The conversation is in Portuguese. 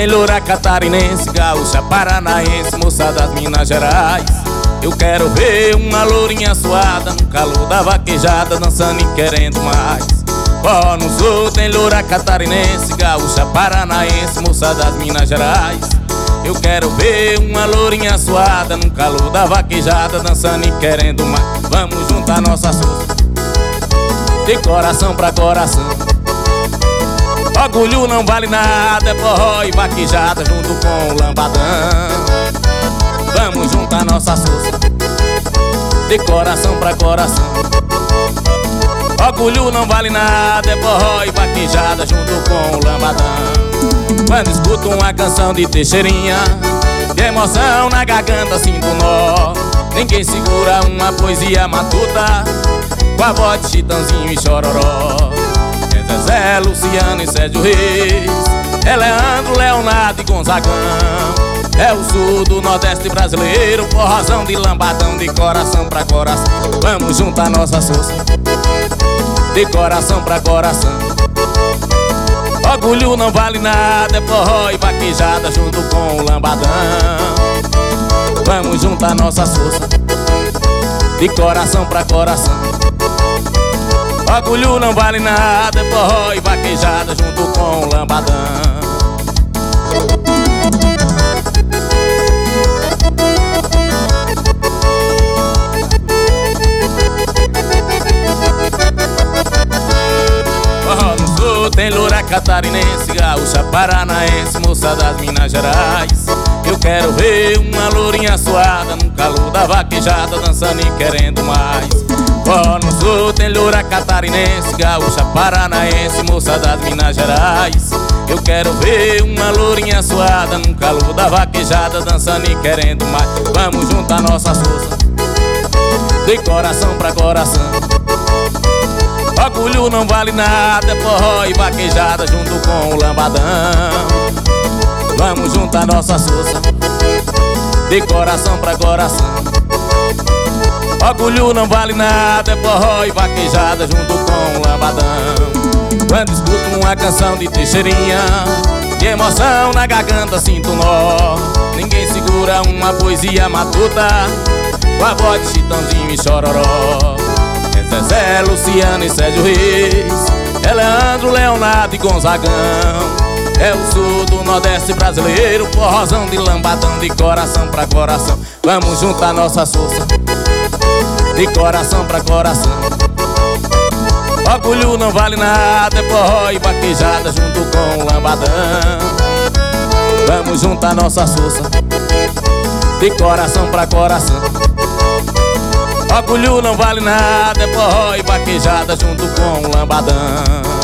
tem loura catarinense, gaúcha, paranaense, moça das Minas Gerais. Eu quero ver uma lourinha suada no calor da vaquejada, dançando e querendo mais. Ó, no sul tem loura catarinense, gaúcha, paranaense, moça das Minas Gerais. Eu quero ver uma lourinha suada no calor da vaquejada, dançando e querendo mais. Vamos juntar nossas forças de coração pra coração. Orgulho não vale nada, é forró e vaquejada junto com o lambadão. Vamos juntar nossas forças de coração pra coração. Orgulho não vale nada, é forró e vaquejada junto com o lambadão. Quando escuto uma canção de Teixeirinha, de emoção na garganta sinto nó. Ninguém segura uma poesia matuta com a voz de Chitãozinho e Chororó. É Zezé, Luciano e Sérgio Reis, é Leandro, Leonardo e Gonzagão. É o sul do Nordeste brasileiro, forrozão de lambadão, de coração pra coração. Vamos juntar nossas forças de coração pra coração. Orgulho não vale nada, é forró e vaquejada junto com o lambadão. Vamos juntar nossas forças de coração pra coração. Orgulho não vale nada, é forró e vaquejada junto com o lambadão. Tem loura catarinense, gaúcha, paranaense, moça das Minas Gerais. Eu quero ver uma lourinha suada no calor da vaquejada, dançando e querendo mais. Ó, no sul tem loura catarinense, gaúcha, paranaense, moça das Minas Gerais. Eu quero ver uma lourinha suada no calor da vaquejada, dançando e querendo mais. Vamos juntar nossas forças de coração pra coração. Orgulho não vale nada, é forró e vaquejada junto com o lambadão. Vamos juntar nossas forças de coração pra coração. Orgulho não vale nada, é forró e vaquejada junto com o lambadão. Quando escuto uma canção de Teixeirinha, de emoção na garganta sinto nó. Ninguém segura uma poesia matuta com a voz de Chitãozinho e Chororó. É Zezé, Luciano e Sérgio Reis, é Leandro, Leonardo e Gonzagão. É o sul do Nordeste brasileiro, forrozão de lambadão, de coração pra coração. Vamos juntar nossas forças de coração pra coração. Orgulho não vale nada, é forró e vaquejada junto com o lambadão. Vamos juntar nossas forças de coração pra coração. Orgulho não vale nada, é forró e vaquejada junto com o lambadão.